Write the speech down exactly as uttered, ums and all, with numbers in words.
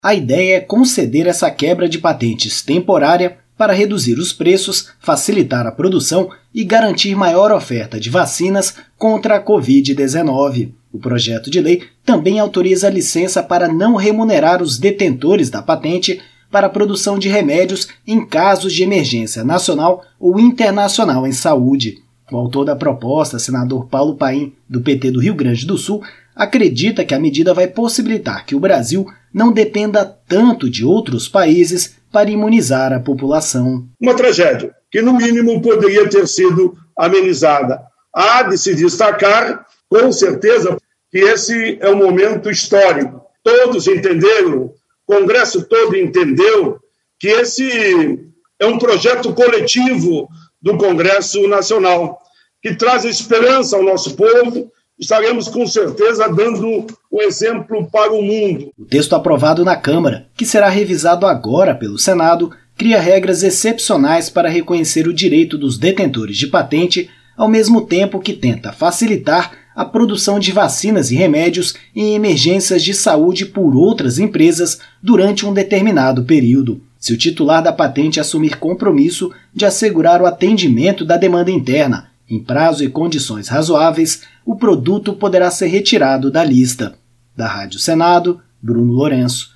A ideia é conceder essa quebra de patentes temporária para reduzir os preços, facilitar a produção e garantir maior oferta de vacinas contra a covid dezenove. O projeto de lei também autoriza a licença para não remunerar os detentores da patente para a produção de remédios em casos de emergência nacional ou internacional em saúde. O autor da proposta, senador Paulo Paim, do P T do Rio Grande do Sul, acredita que a medida vai possibilitar que o Brasil não dependa tanto de outros países para imunizar a população. Uma tragédia que, no mínimo, poderia ter sido amenizada. Há de se destacar, com certeza, que esse é um momento histórico. Todos entenderam, o Congresso todo entendeu que esse é um projeto coletivo do Congresso Nacional, que traz esperança ao nosso povo. Estaremos, com certeza, dando um exemplo para o mundo. O texto aprovado na Câmara, que será revisado agora pelo Senado, cria regras excepcionais para reconhecer o direito dos detentores de patente, ao mesmo tempo que tenta facilitar a produção de vacinas e remédios em emergências de saúde por outras empresas durante um determinado período. Se o titular da patente assumir compromisso de assegurar o atendimento da demanda interna em prazo e condições razoáveis, o produto poderá ser retirado da lista. Da Rádio Senado, Bruno Lourenço.